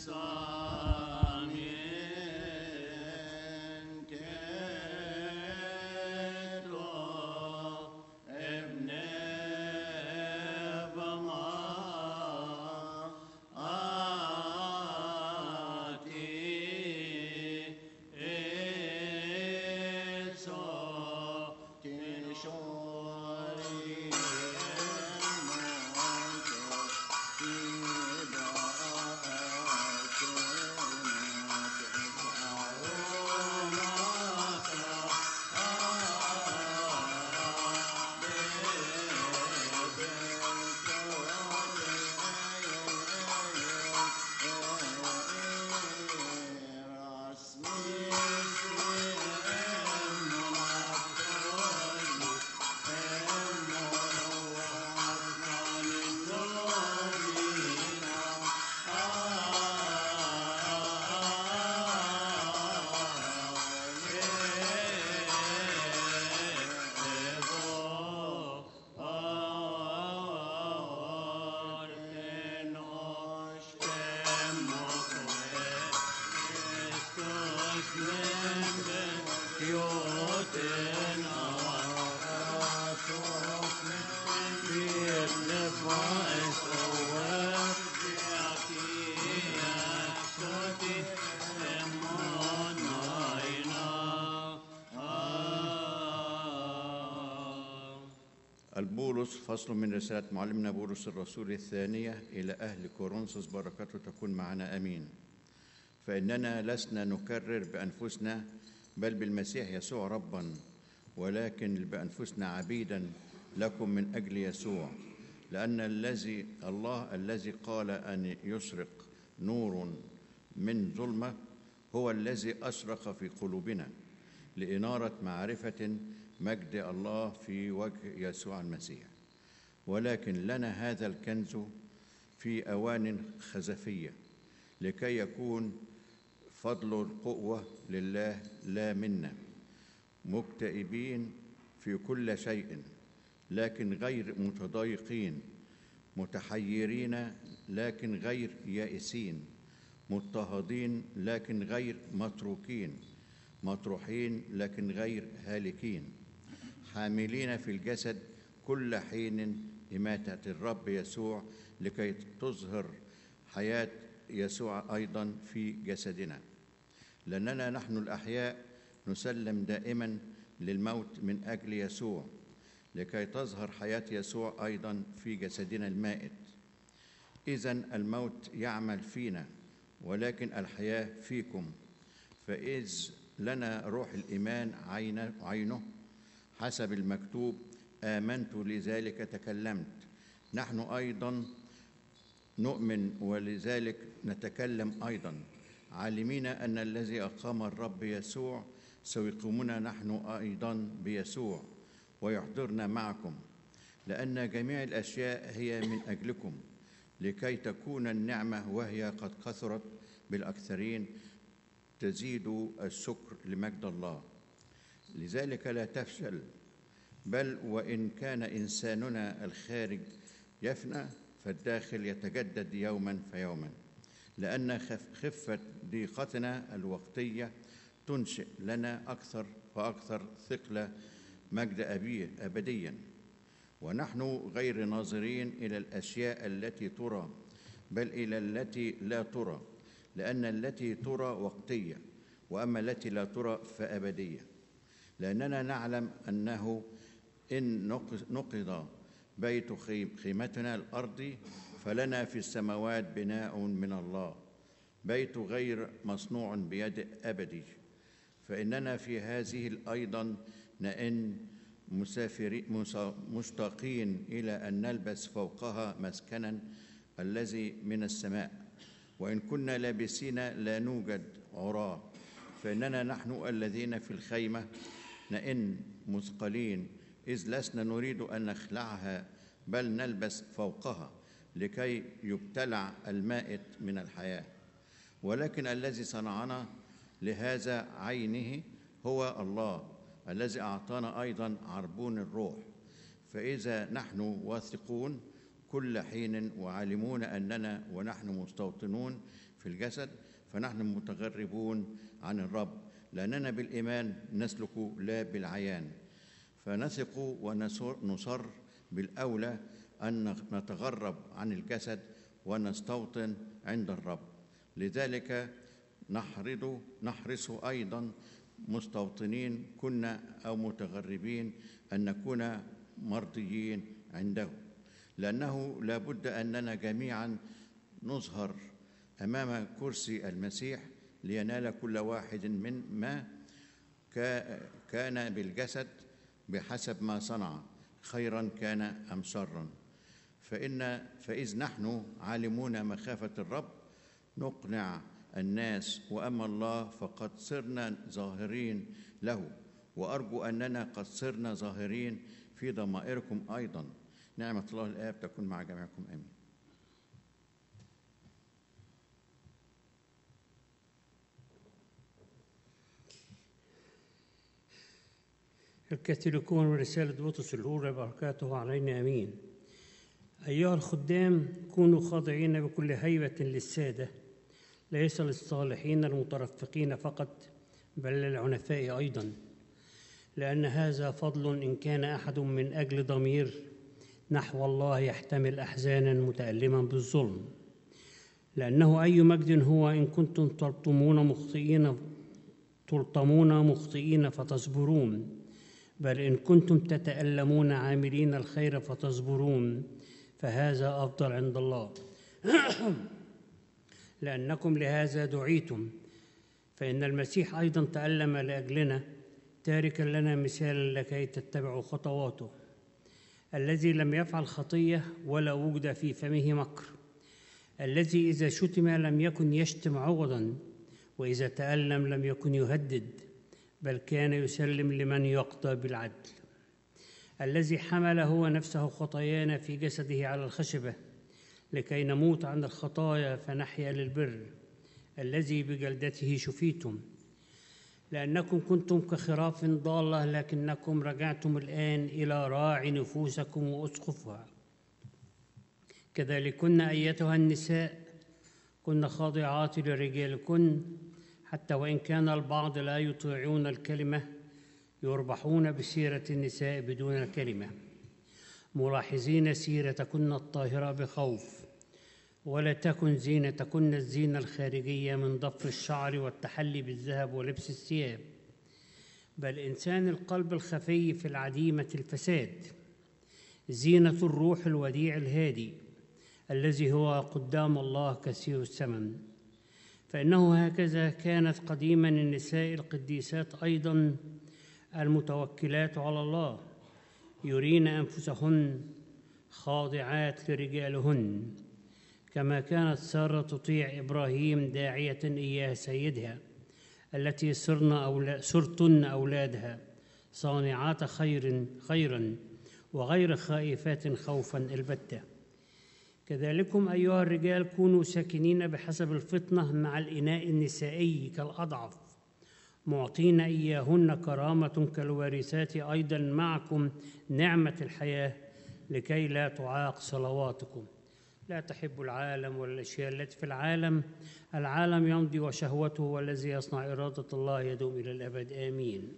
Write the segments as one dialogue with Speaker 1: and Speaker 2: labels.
Speaker 1: البولس فصل من رسالة معلمنا بولس الرسول الثانية إلى أهل كورنثوس، بركاته تكون معنا آمين. فإننا لسنا نكرر بأنفسنا بل بالمسيح يسوع ربا، ولكن بأنفسنا عبيدا لكم من أجل يسوع، لأن الله الذي قال أن يشرق نور من ظلمة هو الذي أشرق في قلوبنا لإنارة معرفة مجد الله في وجه يسوع المسيح. ولكن لنا هذا الكنز في أوان خزفية، لكي يكون فضل القوة لله لا منا، مكتئبين في كل شيء لكن غير متضايقين، متحيرين لكن غير يائسين، مضطهدين لكن غير متروكين، مطروحين لكن غير هالكين، حاملين في الجسد كل حين إماتة الرب يسوع، لكي تظهر حياة يسوع أيضا في جسدنا. لأننا نحن الأحياء نسلم دائما للموت من أجل يسوع، لكي تظهر حياة يسوع أيضا في جسدنا المائت. إذن الموت يعمل فينا ولكن الحياة فيكم. فإذ لنا روح الإيمان عينه حسب المكتوب: آمنت لذلك تكلمت. نحن أيضا نؤمن ولذلك نتكلم أيضا، عالمين أن الذي أقام الرب يسوع سيقيمنا نحن أيضا بيسوع ويحضرنا معكم، لأن جميع الأشياء هي من أجلكم، لكي تكون النعمة وهي قد كثرت بالأكثرين تزيد الشكر لمجد الله. لذلك لا تفشل، بل وإن كان إنساننا الخارج يفنى فالداخل يتجدد يوما فيوما، لأن خفة ضيقتنا الوقتية تنشئ لنا أكثر فأكثر ثقل مجد أبديا. ونحن غير ناظرين إلى الأشياء التي ترى بل إلى التي لا ترى، لأن التي ترى وقتية وأما التي لا ترى فأبدية. لأننا نعلم أنه إن نقض بيت خيمتنا الأرضي فلنا في السماوات بناء من الله، بيت غير مصنوع بيد أبدي. فإننا في هذه أيضا نئن مشتاقين إلى أن نلبس فوقها مسكنا الذي من السماء، وإن كنا لابسين لا نوجد عراة. فإننا نحن الذين في الخيمة نئن مثقلين، إذ لسنا نريد أن نخلعها بل نلبس فوقها، لكي يبتلع المائت من الحياة. ولكن الذي صنعنا لهذا عينه هو الله، الذي أعطانا أيضا عربون الروح. فإذا نحن واثقون كل حين وعالمون أننا ونحن مستوطنون في الجسد فنحن متغربون عن الرب، لأننا بالإيمان نسلك لا بالعيان، فنثق ونصر بالأولى أن نتغرب عن الجسد ونستوطن عند الرب. لذلك نحرص أيضا مستوطنين كنا أو متغربين أن نكون مرضيين عنده، لأنه لا بد أننا جميعا نظهر أمام كرسي المسيح لينال كل واحد من ما كان بالجسد بحسب ما صنع، خيرا كان أم شرا. فإذ نحن عالمون مخافة الرب نقنع الناس، وأما الله فقد صرنا ظاهرين له، وأرجو أننا قد صرنا ظاهرين في ضمائركم أيضا. نعمة الله الآب تكون مع جميعكم، آمين.
Speaker 2: الكاثوليكون ورسالة بطرس الأولى بركاته علينا، آمين. أيها الخدام، كونوا خاضعين بكل هيبة للسادة، ليس للصالحين المترفقين فقط بل للعنفاء أيضا، لأن هذا فضل إن كان أحد من أجل ضمير نحو الله يحتمل أحزانا متألما بالظلم. لأنه أي مجد هو إن كنتم تلطمون مخطئين فتصبرون، بل إن كنتم تتألمون عاملين الخير فتصبرون، فهذا أفضل عند الله. لأنكم لهذا دعيتم، فإن المسيح أيضا تألم لأجلنا، تاركا لنا مثالا لكي تتبعوا خطواته، الذي لم يفعل خطية ولا وجد في فمه مكر، الذي إذا شتم لم يكن يشتم عوضا، وإذا تألم لم يكن يهدد، بل كان يسلم لمن يقضى بالعدل، الذي حمل هو نفسه خطايانا في جسده على الخشبة لكي نموت عن الخطايا فنحيا للبر، الذي بجلدته شفيتم. لأنكم كنتم كخراف ضالة لكنكم رجعتم الآن إلى راعي نفوسكم وأسقفها. كذلكن أيتها النساء كن خاضعات لرجالكن، حتى وإن كان البعض لا يطيعون الكلمة يربحون بسيرة النساء بدون الكلمة، ملاحظين سيرتكن الطاهرة بخوف، ولا تكن زينتكن الزينة الخارجية من ضفر الشعر والتحلي بالذهب ولبس الثياب، بل إنسان القلب الخفي في العديمة الفساد، زينة الروح الوديع الهادي الذي هو قدام الله كثير الثمن. فإنه هكذا كانت قديما النساء القديسات أيضا المتوكلات على الله، يرين أنفسهن خاضعات لرجالهن، كما كانت سارة تطيع إبراهيم داعية إياه سيدها، التي صرتن أولادها صانعات خيرا وغير خائفات خوفا البتة. كذلكم أيها الرجال كونوا ساكنين بحسب الفطنة مع الإناء النسائي كالأضعف، معطين إياهن كرامة كالوارثات أيضا معكم نعمة الحياة، لكي لا تعاق صلواتكم. لا تحب العالم والأشياء التي في العالم، العالم يمضي وشهوته، والذي يصنع إرادة الله يدوم إلى الأبد، آمين.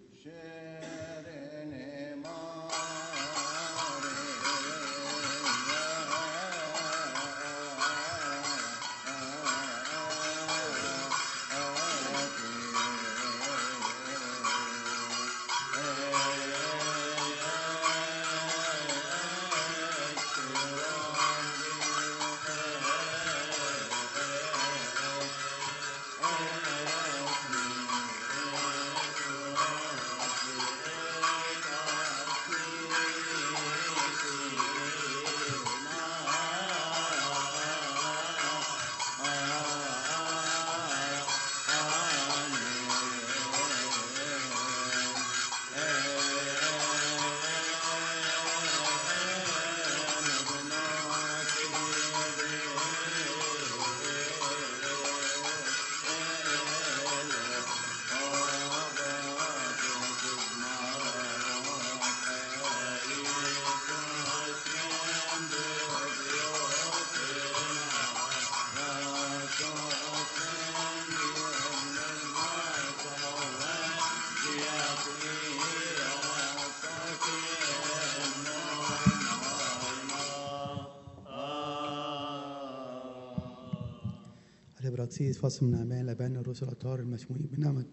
Speaker 3: الإبراكسيس فصل من أعمال الآباء الرسل الأطهار المسموعين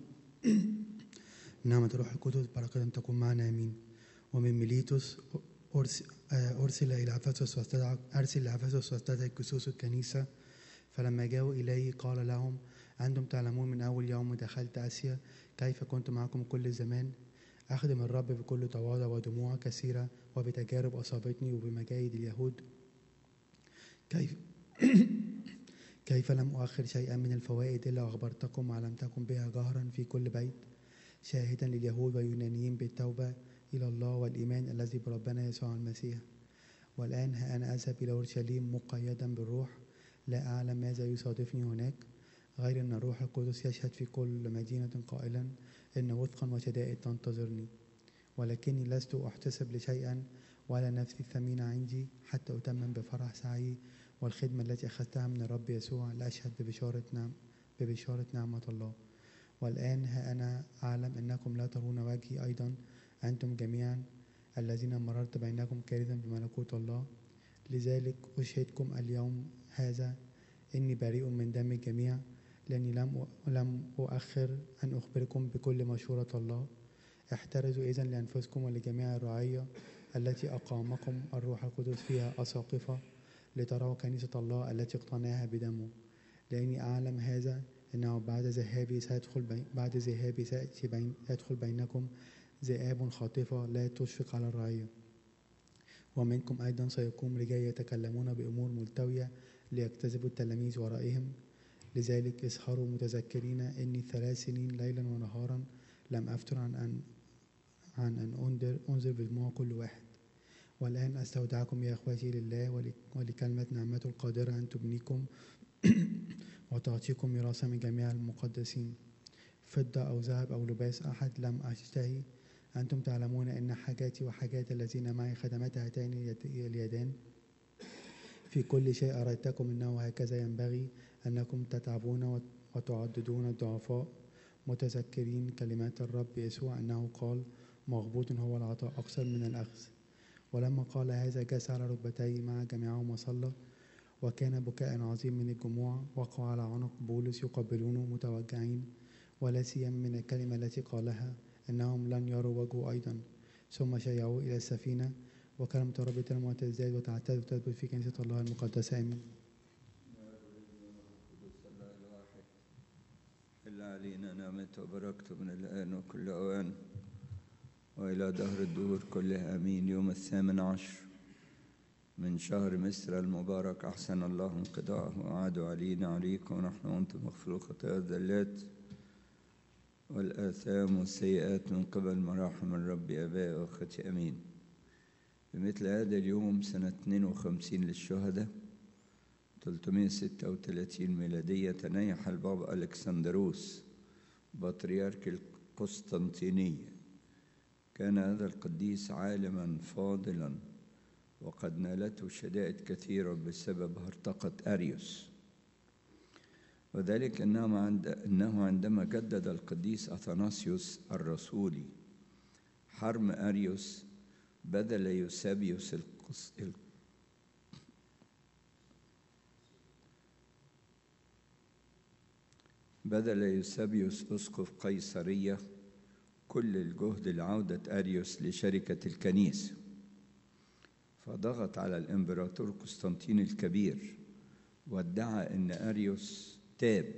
Speaker 3: بنعمة الروح القدس، بركة تكون معنا آمين. ومن ميليتوس أرسل إلى أفسس واستدعى كسوس الكنيسة، فلما جاءوا إليه قال لهم: أنتم تعلمون من أول يوم دخلت آسيا كيف كنت معكم كل زمان أخدم الرب بكل تواضع ودموع كثيرة وبتجارب أصابتني وبمجاهد اليهود، كيف لم أؤخر شيئا من الفوائد إلا أخبرتكم وعلمتكم بها جهرا في كل بيت، شاهدا لليهود واليونانيين بالتوبة إلى الله والإيمان الذي بربنا يسوع المسيح. والآن ها أنا أذهب إلى أورشليم مقيدا بالروح، لا أعلم ماذا يصادفني هناك، غير أن الروح القدس يشهد في كل مدينة قائلا إن وثقا وشدائد تنتظرني. ولكني لست أحتسب لشيئا ولا نفسي الثمينة عندي حتى أتمم بفرح سعي والخدمة التي أخذتها من الرب يسوع لأشهد ببشارة نعمة الله. والآن ها أنا أعلم أنكم لا ترون وجهي أيضا أنتم جميعا الذين مررت بينكم كارثا بملكوت الله. لذلك أشهدكم اليوم هذا إني بريء من دم الجميع، لأني لم أؤخر أن أخبركم بكل مشورة الله. احترزوا إذن لأنفسكم ولجميع الرعية التي أقامكم الروح القدس فيها أساقفة، لتروا كنيسة الله التي اقتناها بدمه. لأني أعلم هذا أنه بعد ذهابي سيدخل بينكم ذئاب خاطفة لا تشفق على الرعية، ومنكم أيضا سيقوم رجال يتكلمون بأمور ملتوية ليجتذبوا التلاميذ ورائهم. لذلك اسهروا متذكرين إني 3 سنين ليلا ونهارا لم أفتر عن أن أنذر بدموع كل واحد. والآن أستودعكم يا أخواتي لله ولكلمة نعمته القادرة أن تبنيكم وتعطيكم ميراثا من جميع المقدسين، فضة أو ذهب أو لباس أحد لم أشتهي. أنتم تعلمون أن حاجاتي وحاجات الذين معي خدمت هاتين اليدان. في كل شيء أريتكم أنه هكذا ينبغي أنكم تتعبون وتعضدون الضعفاء، متذكرين كلمات الرب يسوع أنه قال: مغبوط هو العطاء أكثر من الأخذ. ولما قال هذا جلس على ركبتيه مع جميعهم وصلى، وكان بكاء عظيم من الجموع وقعوا على عنق بولس يقبلونه متوجعين، ولا سيما من الكلمة التي قالها أنهم لن يروا وجهه أيضا. ثم شيعوه إلى السفينة، وكلمة الرب تنمو وتزداد وتعتد وتثبت في كنيسة الله المقدسة. آمين.
Speaker 4: إلا علينا نعمته وبركته من الآن وكل أوان وإلى دهر الدهور كلها آمين. يوم 18 من شهر مصر المبارك أحسن الله انقضاءه وأعاد علينا عليكم ونحن وأنتم مغفور الخطايا والذلات والآثام والسيئات من قبل مراحم الرب آبائي وأخوتي آمين. بمثل هذا اليوم سنة 52 للشهداء 336 ميلادية تنيح البابا ألكسندروس بطريرك القسطنطينية. كان هذا القديس عالما فاضلا وقد نالته شدائد كثيرة بسبب هرطقة أريوس، وذلك إنه عندما جدد القديس أثناسيوس الرسولي حرم أريوس بذل يوسابيوس أسقف قيصرية كل الجهد لعودة أريوس لشركة الكنيسة، فضغط على الإمبراطور قسطنطين الكبير وادعى أن أريوس تاب،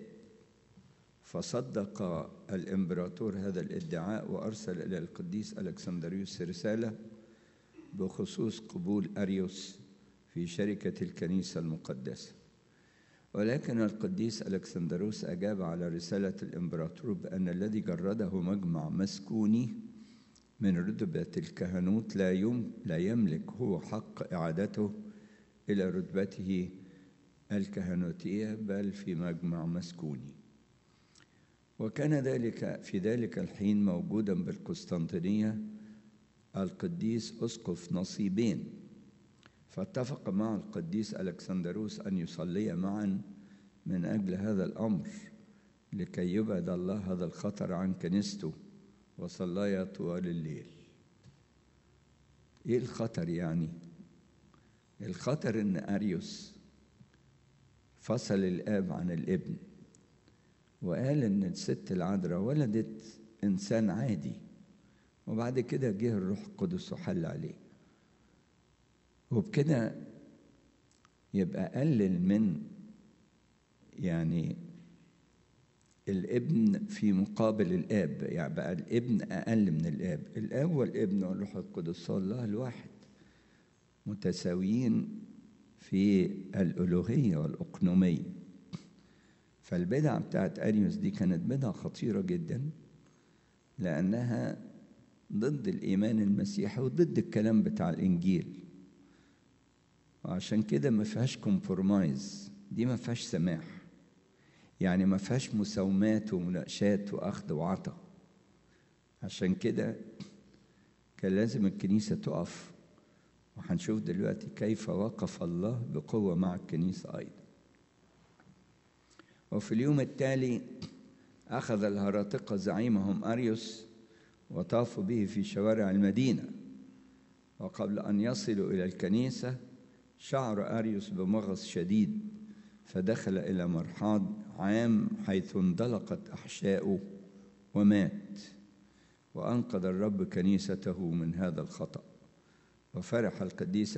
Speaker 4: فصدق الإمبراطور هذا الادعاء وأرسل إلى القديس ألكسندروس رسالة بخصوص قبول أريوس في شركة الكنيسة المقدسة. ولكن القديس ألكسندروس أجاب على رسالة الإمبراطور بأن الذي جرده مجمع مسكوني من رتبة الكهنوت لا يملك هو حق إعادته إلى رتبته الكهنوتية بل في مجمع مسكوني. وكان في ذلك الحين موجودا بالقسطنطينية القديس أسقف نصيبين، فاتفق مع القديس ألكسندروس أن يصلي معا من أجل هذا الأمر لكي يبعد الله هذا الخطر عن كنيسته، وصليا طوال الليل. إيه الخطر يعني؟ الخطر إن أريوس فصل الآب عن الابن، وقال إن الست العذراء ولدت إنسان عادي، وبعد كده جه الروح القدس وحل عليه، وبكده يبقى قلل من يعني الابن في مقابل الآب، يعني بقى الابن أقل من الآب. الآب والابن والروح القدس هو الله الواحد، متساويين في الألوهية والأقنومية. فالبدعة بتاعت أريوس دي كانت بدعة خطيرة جدا، لأنها ضد الإيمان المسيحي وضد الكلام بتاع الإنجيل، وعشان كده ما فيهاش كومبرومايز، دي ما فيهاش سماح، يعني ما فيهاش مساومات ومناقشات وأخذ وعطا. عشان كده كان لازم الكنيسة تقف، وهنشوف دلوقتي كيف وقف الله بقوة مع الكنيسة أيضا. وفي اليوم التالي أخذ الهراطقة زعيمهم أريوس وطافوا به في شوارع المدينة، وقبل أن يصلوا إلى الكنيسة شعر أريوس بمغص شديد، فدخل إلى مرحاض عام حيث اندلقت أحشاؤه ومات، وأنقذ الرب كنيسته من هذا الخطأ. وفرح القديس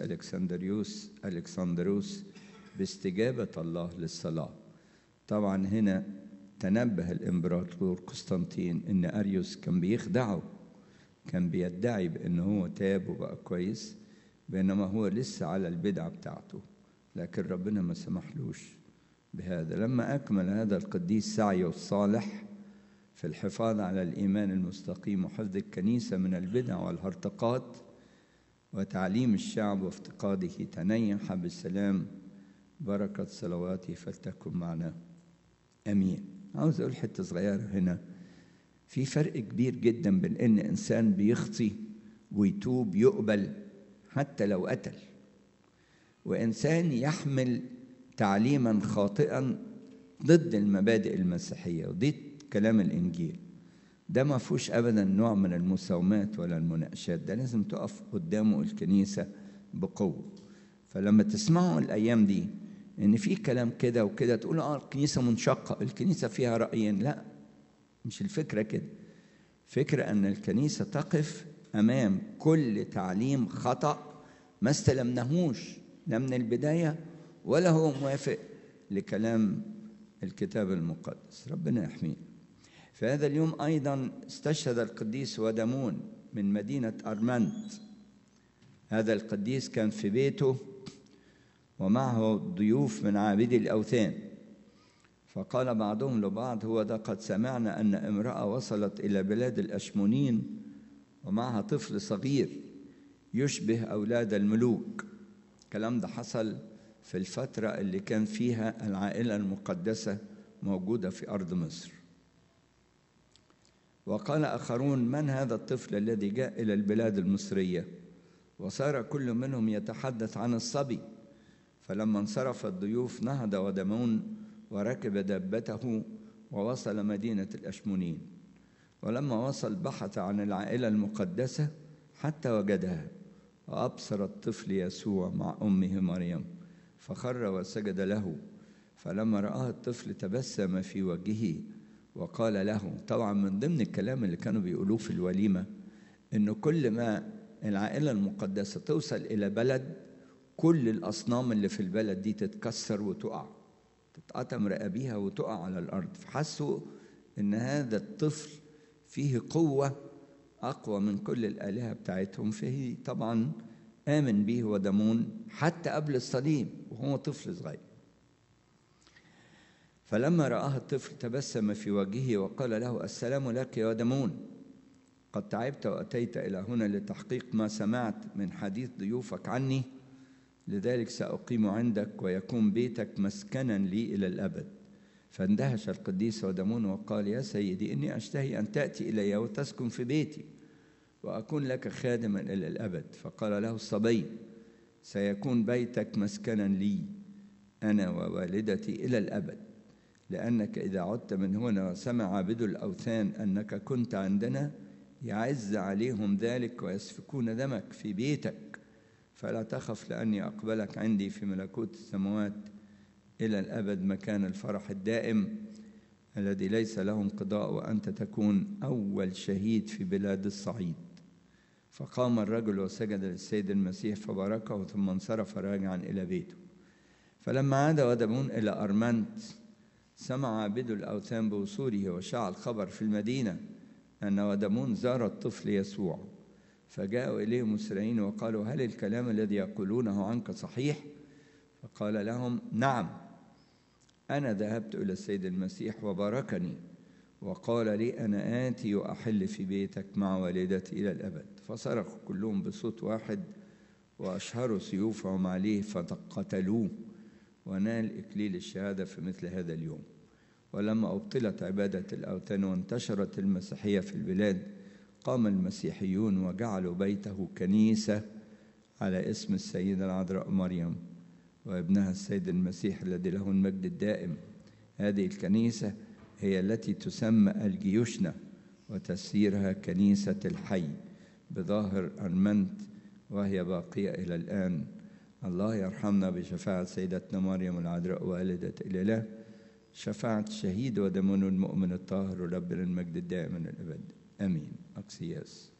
Speaker 4: ألكسندروس باستجابة الله للصلاة. طبعا هنا تنبه الإمبراطور قسطنطين إن أريوس كان بيخدعه، كان بيدعي بأنه هو تاب وبقى كويس، بينما هو لسه على البدعة بتاعته، لكن ربنا ما سمحلوش بهذا. لما أكمل هذا القديس سعيه الصالح في الحفاظ على الإيمان المستقيم وحفظ الكنيسة من البدع والهرطقات وتعليم الشعب وافتقاده، تنيح بالسلام، بركة صلواته فلتكن معنا أمين. عاوز أقول حتة صغيرة هنا، في فرق كبير جدا بين إن إنسان بيخطي ويتوب يقبل حتى لو قتل، وإنسان يحمل تعليما خاطئا ضد المبادئ المسيحية وضد كلام الإنجيل. ده ما فيهوش أبدا نوع من المساومات ولا المناقشات، ده لازم تقف قدامه الكنيسة بقوة. فلما تسمعوا الأيام دي إن في كلام كده وكده تقول الكنيسة منشقة، الكنيسة فيها رأيين، لا، مش الفكرة كده. فكرة أن الكنيسة تقف أمام كل تعليم خطأ ما استلمناهوش لا من البداية ولا هو موافق لكلام الكتاب المقدس. ربنا يحمينا. في هذا اليوم أيضا استشهد القديس ودمون من مدينة أرمنت. هذا القديس كان في بيته ومعه ضيوف من عابدي الأوثان، فقال بعضهم لبعض: هو ده قد سمعنا أن امرأة وصلت إلى بلاد الأشمونين ومعها طفل صغير يشبه أولاد الملوك. الكلام ده حصل في الفترة اللي كان فيها العائلة المقدسة موجودة في أرض مصر. وقال آخرون: من هذا الطفل الذي جاء إلى البلاد المصرية؟ وصار كل منهم يتحدث عن الصبي. فلما انصرف الضيوف نهض ودمون وركب دابته ووصل مدينة الأشمونين، ولما وصل بحث عن العائلة المقدسة حتى وجدها، وأبصر الطفل يسوع مع أمه مريم، فخر وسجد له. فلما رآه الطفل تبسم في وجهه وقال له. طبعا من ضمن الكلام اللي كانوا بيقولوه في الوليمة إنه كل ما العائلة المقدسة توصل إلى بلد، كل الأصنام اللي في البلد دي تتكسر وتقع، تتقطم رقابيها وتقع على الأرض. فحسوا إن هذا الطفل فيه قوة أقوى من كل الآلهة بتاعتهم، فيه طبعا آمن به ودمون حتى قبل الصليب وهو طفل صغير. فلما رآه الطفل تبسم في وجهه وقال له: السلام لك يا ودمون، قد تعبت وأتيت إلى هنا لتحقيق ما سمعت من حديث ضيوفك عني، لذلك سأقيم عندك ويكون بيتك مسكنا لي إلى الأبد. فاندهش القديس ودمون وقال: يا سيدي، إني أشتهي أن تأتي إلي وتسكن في بيتي وأكون لك خادما إلى الأبد. فقال له الصبي: سيكون بيتك مسكنا لي أنا ووالدتي إلى الأبد، لأنك إذا عدت من هنا وسمع عابدو الأوثان أنك كنت عندنا يعز عليهم ذلك ويسفكون دمك في بيتك، فلا تخف، لأني أقبلك عندي في ملكوت السماوات إلى الأبد مكان الفرح الدائم الذي ليس له انقضاء، وأنت تكون أول شهيد في بلاد الصعيد. فقام الرجل وسجد للسيد المسيح فباركه، ثم انصرف راجعا إلى بيته. فلما عاد ودمون إلى أرمنت سمع عابدو الأوثان بوصوله، وشاع الخبر في المدينة أن ودمون زار الطفل يسوع. فجاءوا إليه مسرعين وقالوا: هل الكلام الذي يقولونه عنك صحيح؟ فقال لهم: نعم، أنا ذهبت إلى السيد المسيح وباركني وقال لي: أنا آتي وأحل في بيتك مع والدتي إلى الأبد. فصرخوا كلهم بصوت واحد وأشهروا سيوفهم عليه فقتلوه، ونال إكليل الشهادة في مثل هذا اليوم. ولما أبطلت عبادة الأوثان وانتشرت المسيحية في البلاد، قام المسيحيون وجعلوا بيته كنيسة على اسم السيدة العذراء مريم وابنها السيد المسيح الذي له المجد الدائم. هذه الكنيسة هي التي تسمى الجيوشنا، وتسيرها كنيسة الحي بظاهر أرمنت، وهي باقية إلى الآن. الله يرحمنا بشفاعة سيدتنا مريم العذراء والدة الإله، شفاعة الشهيد ودمون المؤمن الطاهر، وربنا المجد الدائم من الأبد. آمين. أقسياس.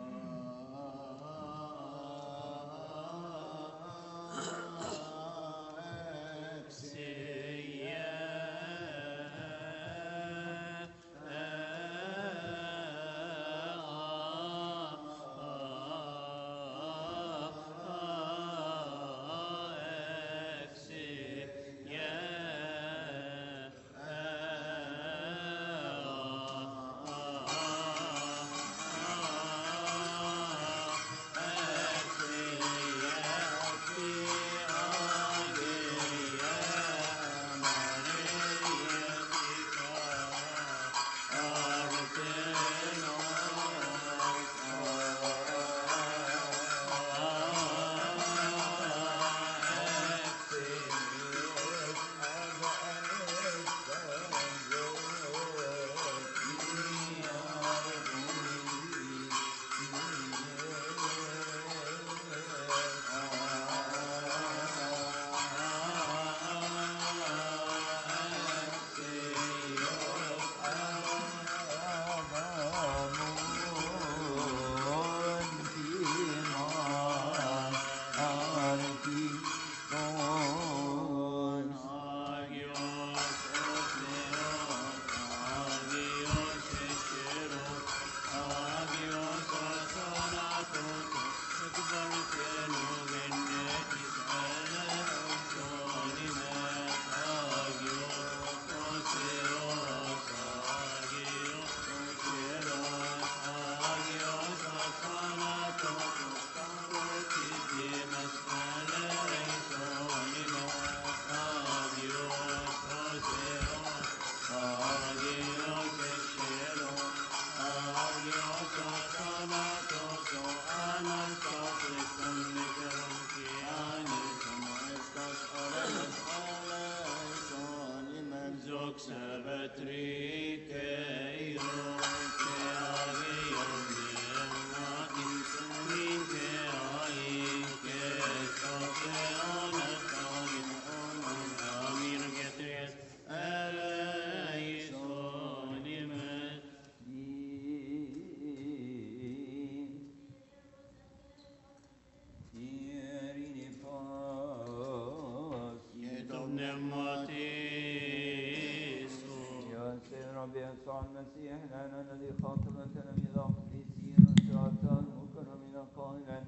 Speaker 5: المسيح لنا الذي خاطبتنا بقديسين وشهداء مكرمين قائلا: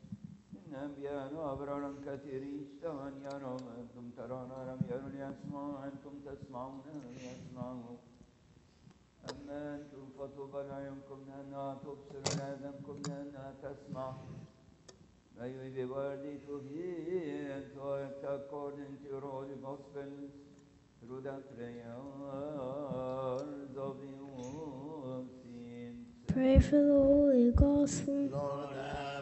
Speaker 5: إن أنبياء وأبرارا كثيرين اشتهوا أن يروا ما أنتم ترون ولم يروا ليسمعوا، أنتم تسمعون ولم يسمعوا. أما أنتم فطوبى لعيونكم لأنها تبصر ولآذانكم لأنها تسمع. May we be worthy to hear and to act according to your holy gospels through the prayers of your saints.
Speaker 6: Pray for the Holy Gospel.
Speaker 1: Lord have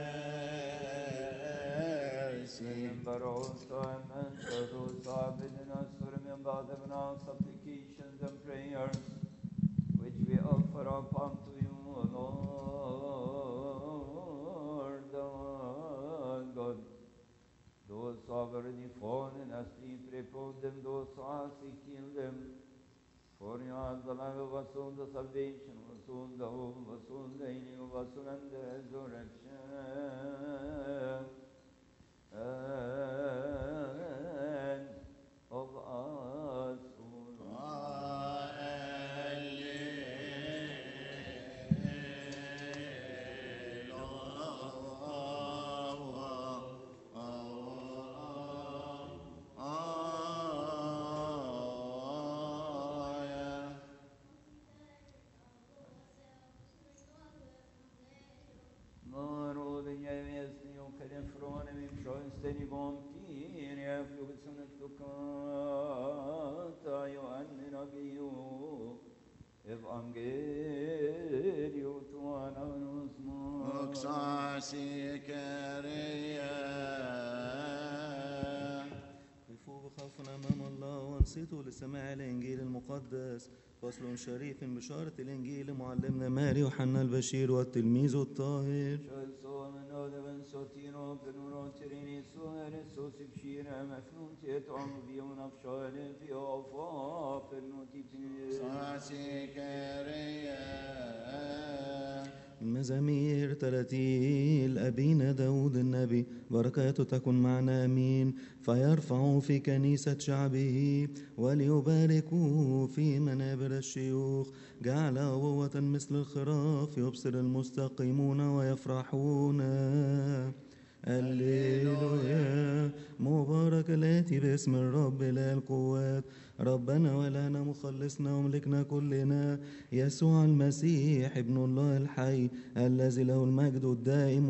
Speaker 1: mercy.
Speaker 5: But also and for those who have bidden us to remember them in our supplications and prayers, which we offer up unto you, O Lord our God. Those who have already fallen asleep, pray for the Vasun, the salvation, Vasun, the home, Vasun, the healing of Vasun, and the resurrection. Of us,
Speaker 7: قفوا بخوف أمام الله وانصتوا لسماع الإنجيل المقدس. فصل شريف بشارة الإنجيل معلمنا ماري وحنا البشير والتلميذ الطاهر. المزامير تراتيل أبينا داود النبي بركاته تكن معنا أمين. فيرفع في كنيسة شعبه وليباركوه في منابر الشيوخ. جعل أبوة مثل الخراف يبصر المستقيمون ويفرحون. هللويا. مبارك الآتي باسم الرب إله القوات، ربنا ولنا مخلصنا وملكنا كلنا يسوع المسيح ابن الله الحي الذي له المجد الدائم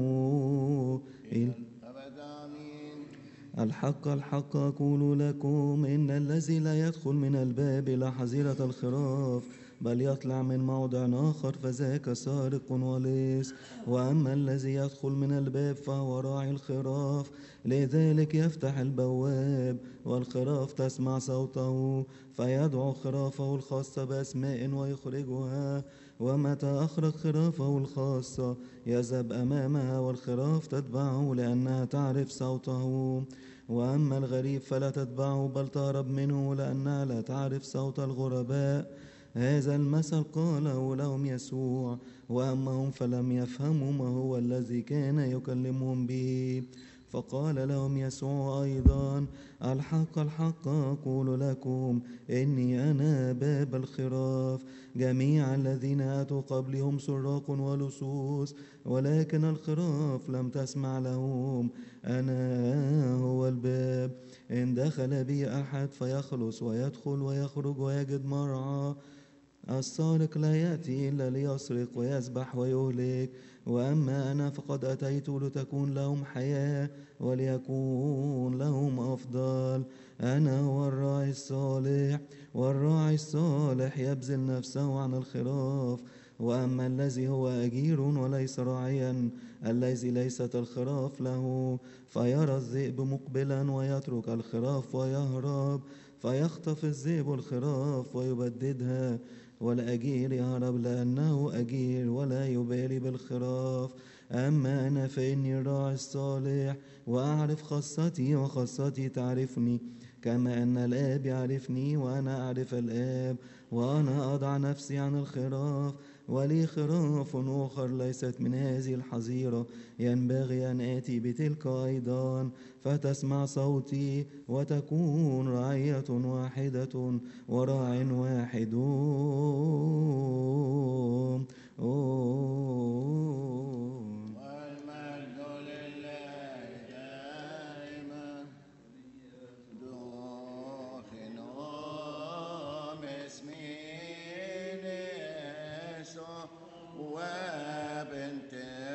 Speaker 7: الحق الحق أقول لكم إن الذي لا يدخل من الباب إلى حظيرة الخراف بل يطلع من موضع آخر فذاك سارق وليس. وأما الذي يدخل من الباب فهو راعي الخراف، لذلك يفتح البواب والخراف تسمع صوته فيدعو خرافه الخاصة بأسماء ويخرجها. ومتى أخرج خرافه الخاصة يذهب أمامها والخراف تتبعه لأنها تعرف صوته. وأما الغريب فلا تتبعه بل تهرب منه لأنها لا تعرف صوت الغرباء. هذا المثل قاله لهم يسوع، وأما هم فلم يفهموا ما هو الذي كان يكلمهم به. فقال لهم يسوع أيضا الحق الحق أقول لكم إني أنا باب الخراف. جميع الذين أتوا قبلهم سراق ولصوص ولكن الخراف لم تسمع لهم. أنا هو الباب، إن دخل بي أحد فيخلص ويدخل ويخرج ويجد مرعى. السارق لا يأتي إلا ليسرق ويذبح ويهلك، وأما أنا فقد أتيت لتكون لهم حياة وليكون لهم أفضل. أنا هو الراعي الصالح، والراعي الصالح يبذل نفسه عن الخراف. وأما الذي هو أجير وليس راعيا الذي ليست الخراف له فيرى الذئب مقبلا ويترك الخراف ويهرب، فيخطف الذئب الخراف ويبددها، والأجير يهرب لأنه أجير ولا يبالي بالخراف. أما أنا فإني الراعي الصالح وأعرف خاصتي وخاصتي تعرفني، كما أن الآب يعرفني وأنا أعرف الآب، وأنا أضع نفسي عن الخراف. ولي خراف أخر ليست من هذه الحظيرة، ينبغي أن آتي بتلك أيضا فتسمع صوتي، وتكون رعية واحدة وراع واحد.
Speaker 1: والمجد لله دائما دخنهم اسمين يسوع وبنت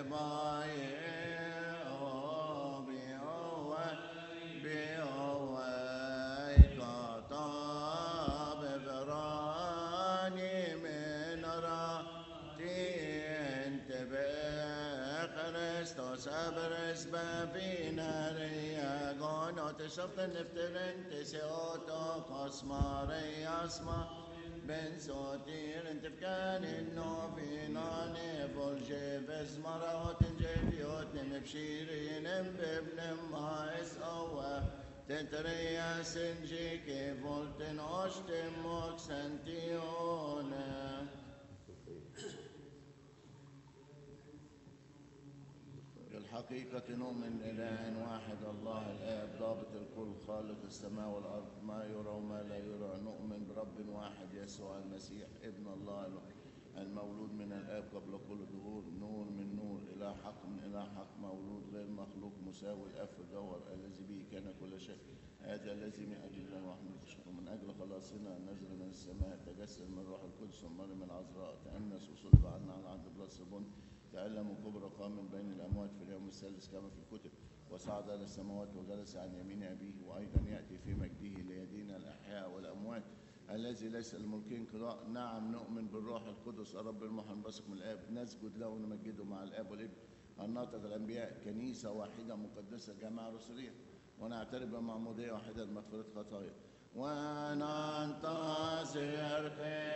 Speaker 1: Sabres bavina ria gono te soften efteren te se oto kosmare asma ben sotir entefkan inno finane volje besmarot jeviot nemshiri nembebnem mais awa tetreya senje ke volten ostem moxantio بالحقيقة نؤمن بإله واحد الله الآب ضابط الكل خالق السماء والأرض ما يرى وما لا يرى. نؤمن برب واحد يسوع المسيح ابن الله المولود من الآب قبل كل ظهور، نور من نور، إله حق من إله حق، مولود غير مخلوق، مساوي الآب في الجوهر، الذي به كان كل شيء. هذا الذي من أجلنا ومن أجل خلاصنا نزل من السماء، تجسد من روح القدس ومريم العذراء، تأنس وصلب عنا على عهد بلسبون، تألم كبرى، قام من بين الأموات في اليوم الثالث كما في الكتب، وصعد إلى السماوات وجلس عن يمين أبيه، وأيضا يأتي في مجده ليدين الأحياء والأموات، الذي ليس الملكين قضاء. نعم نؤمن بالروح القدس الرب المحيي المنبثق من الآب، نسجد له ونمجده مع الآب والابن الناطق الأنبياء، كنيسة واحدة مقدسة جماعة رسولية، ونعترف بمعمودية واحدة لمغفرة خطايا، وننتظر